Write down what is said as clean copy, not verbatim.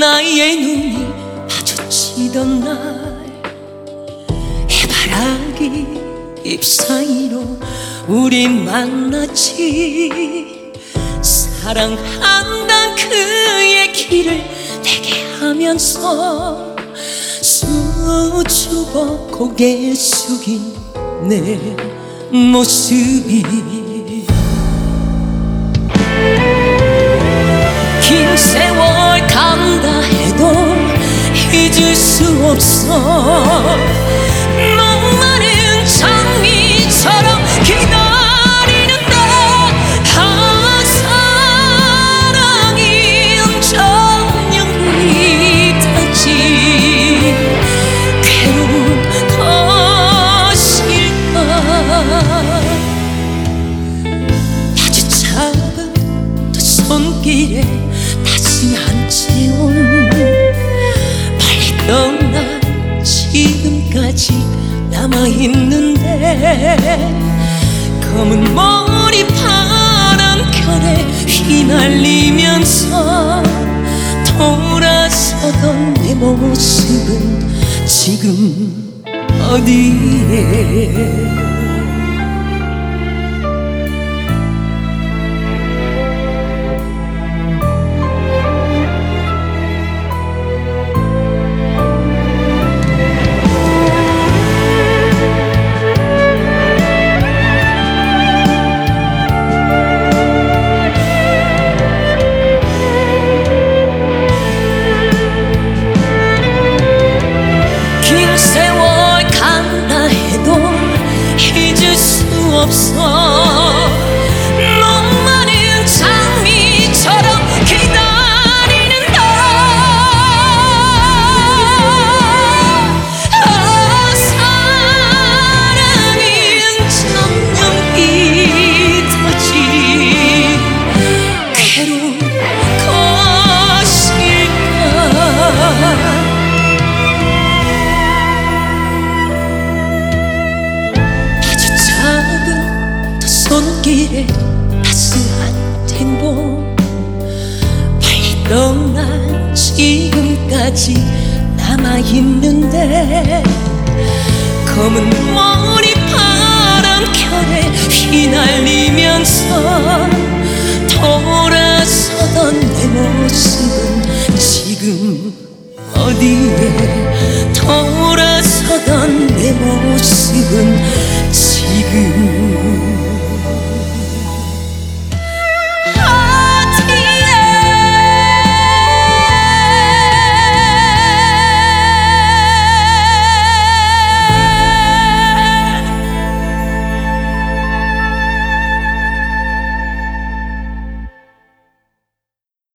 나의 눈이 마주치던 날 해바라기 잎 사이로 우리 만났지. 사랑한단 그의 길을 내게 하면서 수줍어 고개 숙인 내 모습이 긴 세월 간다 해도 잊을 수 없어. 목마른 장미처럼 기다리는데 사랑이 저녁이 타지. 괴로운 것일까. 아주 작은 두 손길에 따스한 체온 빨리 떠나 지금까지 남아있는데 검은 머리 바람결에 휘날리면서 돌아서던 내 모습은 지금 어디에. 없어. 목마른 장미처럼 기다리는데 사랑은 점점 잊어지. 괴로운 것일까. 손길에 따스한 행복 빨리 떠난 지금까지 남아있는데 검은 머리 바람결에 휘날리면서 돌아서던 내 모습은 지금 어디에. 돌아서던 내 모습은